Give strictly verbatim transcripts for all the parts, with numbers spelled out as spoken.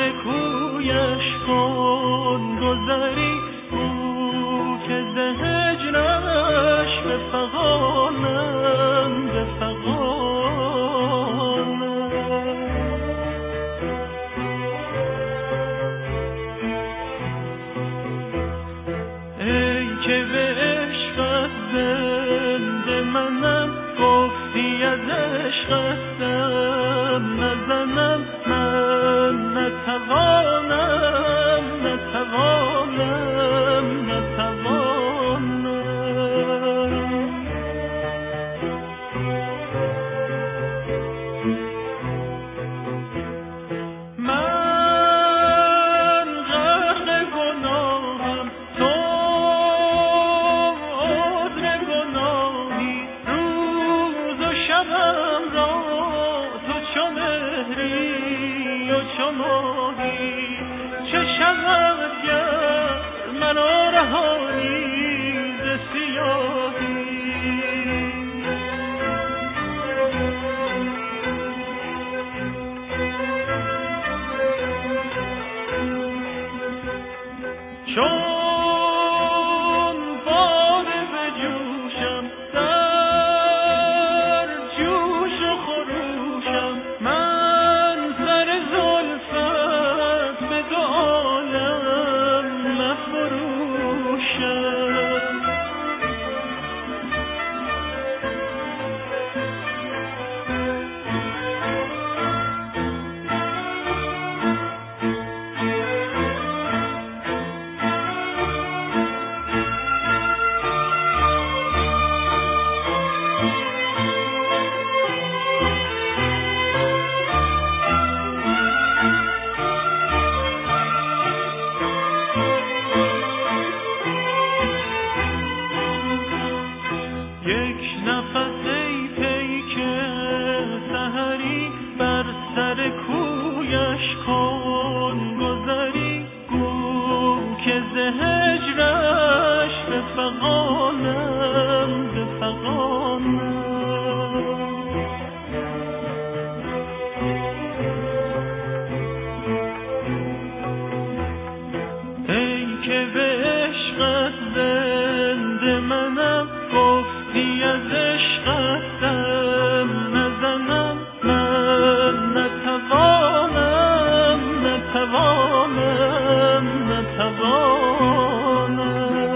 سر کویش کن گذری، او که ز هجرش به فغانم به فغانم. ای که به عشقت زنده منم، گفتی از عشقتم نزنم، من نتوانم نتوانم نتوانم. من غرق گناهم، تو عذر گناهی، روز و شبم را تو چو مهری و چو ماهی. چه شود گر مرا رهانی ز سیاهی؟ چون باده بجوشم در جوش و خروشم، من سر زلفت به دو عالم مفروشم. یک نفس ای پیک سحری، بر سر کویش کن گذری، گو که ز هجرش به فغانم به فغانم. ای که به عشقت زنده منم، گفتی از عشقتم نزنم، من نتوانم نتوانم نتوانم.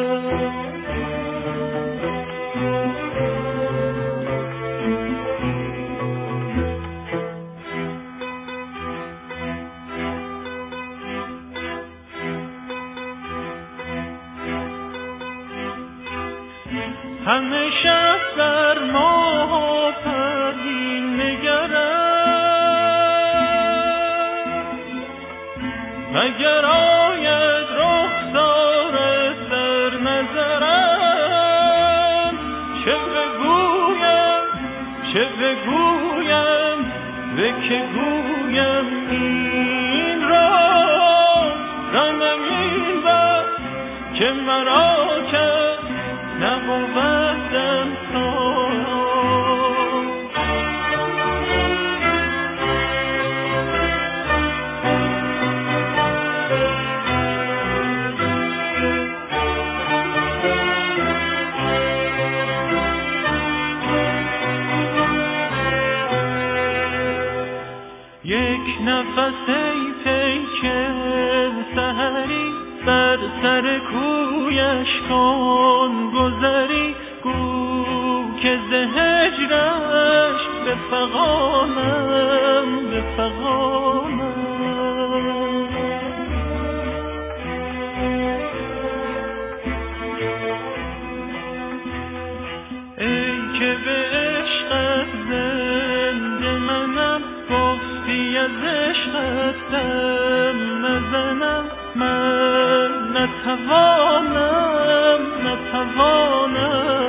همیشه در ماه پروین نگرم، مگر آید رخسار سر نظرم. چه بگویم چه بگویم به که گویم این راز، رنم این بس که مرا کرد نبودم تا. یک نفس ای پیک سحری، بر سر کویش کن گذری، گو که ز هجرش به فغانم به فغانم. ای که به عشقت زنده منم، گفتی از عشقتم نزنم، من نتوانم نتوانم